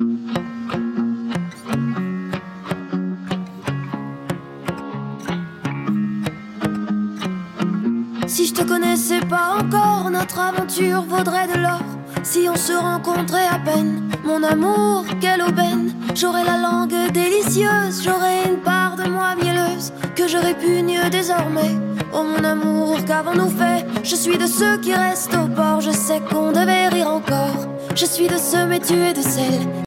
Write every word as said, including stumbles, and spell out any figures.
Si je te connaissais pas encore, notre aventure vaudrait de l'or. Si on se rencontrait à peine, mon amour, quelle aubaine. J'aurais la langue délicieuse, j'aurais une part de moi mielleuse que je répugne désormais. Oh mon amour, qu'avons-nous fait? Je suis de ceux qui restent au port, je sais qu'on devait rire encore. Je suis de ceux, mais tu es de celles